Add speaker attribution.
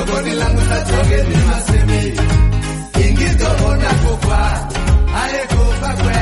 Speaker 1: Sokoni langu sachoge ni maseme. Ingito ona kukwa. Ae kufa kwe.